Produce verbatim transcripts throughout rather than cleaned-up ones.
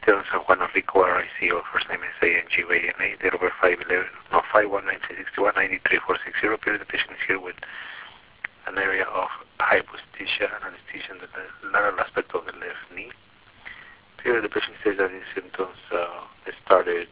Registered on San Juan of Rico, R I C O, first name is A N G V A N A, date of birth five eleven, no, five one nineteen sixty-one, ninety-three four sixty. Period. The patient is here with an area of hyposthesia and anesthesia in the lateral aspect of the left knee. Period. The patient says that his symptoms uh, started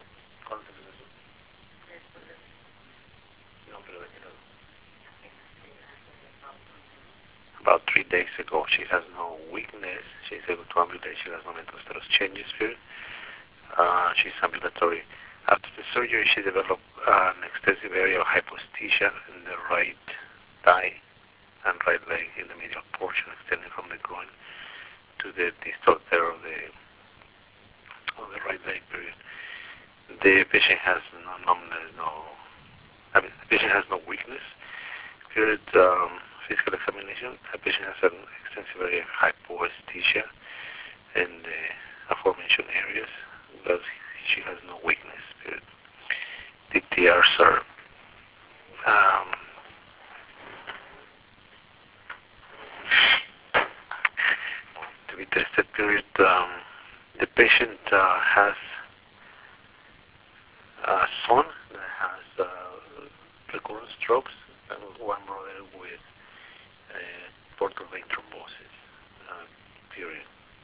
about three days ago. She has no weakness. She's able to ambulate. She has no mental status changes. Period. Uh, she's ambulatory. After the surgery, she developed uh, an extensive area of hyposthesia in the right thigh and right leg in the medial portion, extending from the groin to the distal third of the of the right leg. Period. The patient has no numbness, no. I mean, the patient has no weakness. Period. Um, physical examination. The patient has an extensive area of hyposthesia in the aforementioned areas, but she has no weakness. Period. The T Rs are um, to be tested. Period. Um, the patient uh, has a son that has uh, recurrent strokes, and one brother with uh, portal vein thrombosis. Uh, period.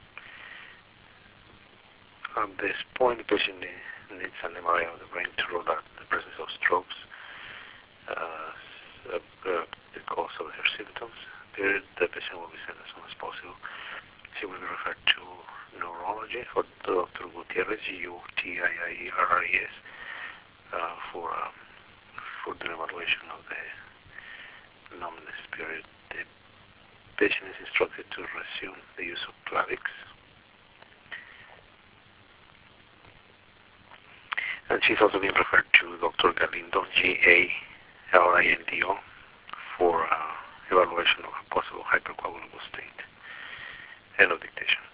At this point, the patient needs an M R I of the brain to rule out the presence of strokes, uh, uh, the cause of her symptoms. Period. The patient will be sent as soon as possible. She will be referred to neurology for Doctor Gutierrez, G U T I I E R R E S, uh, for uh, further evaluation of the numbness. Period. The patient is instructed to resume the use of Plavix. And she's also being referred to Doctor Galindo, G A L I N D O, for uh, evaluation of a possible hypercoagulable state. End of dictation.